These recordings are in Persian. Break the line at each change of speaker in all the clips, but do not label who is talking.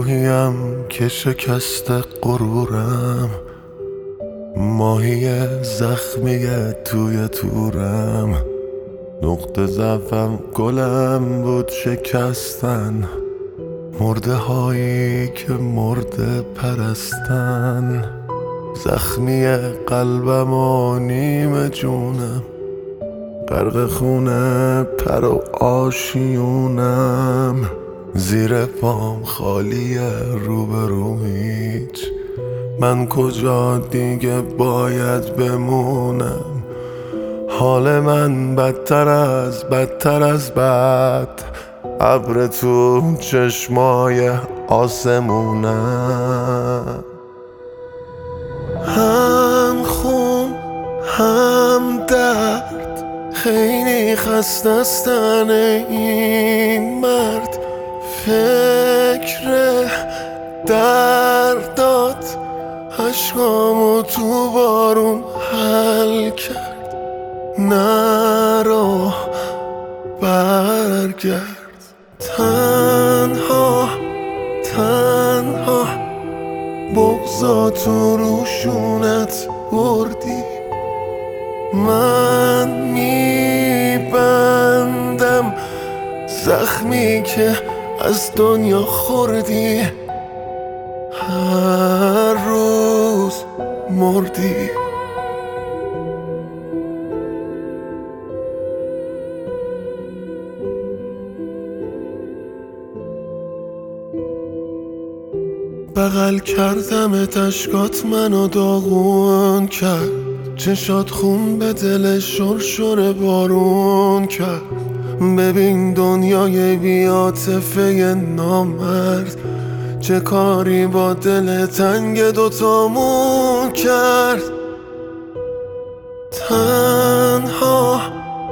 ماهیم که شکست غرورم، ماهی زخمی توی تورم. نقطه ضعفم گلم بود شکستن، مرده هایی که مرده پرستن. زخمی قلبم و نیم جونم، غرق خونه پر و آشیونم. زیر پام خالیه روبروم هیچ، من کجا دیگه باید بمونم؟ حال من بدتر از بد، ابر تو چشمای آسمونم. هم خون هم درد، خیلی خسته استن این مرد. فکر دردات عشقامو تو بارون حل کرد. نرو برگرد، تنها بغضا تو روشونت بردی. من میبندم زخمی که از دنیا خوردی، هر روز مردی. بغل کردمت، اشکات منو داغون کرد. چشات خون به دل شرشر بارون کرد. ببین دنیای بی‌عاطفه نامرد، چه کاری با دل تنگ دوتامون کرد. تنها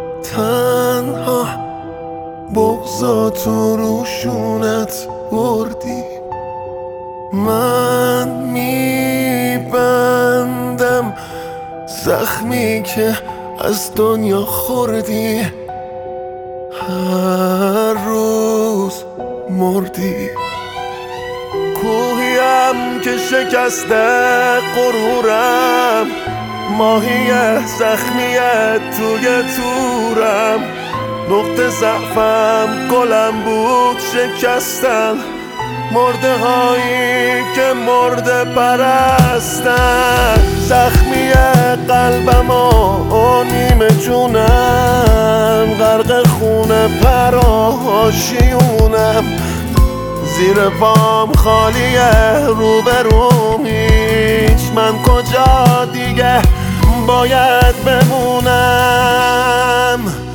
بغضا تو روشونت بردی. من میبندم زخمی که از دنیا خوردی، هر روز مردی. کوهیم که شکسته غرورم، ماهی زخمی توی تورم. نقطه ضعفم گلم بود شکستن، مرده هایی که مرده پرستن. زخمی قلبم و نیم جونم، غرق خونه پر آشیونم. زیر پام خالیه روبروم هیچ، من کجا دیگه باید بمونم؟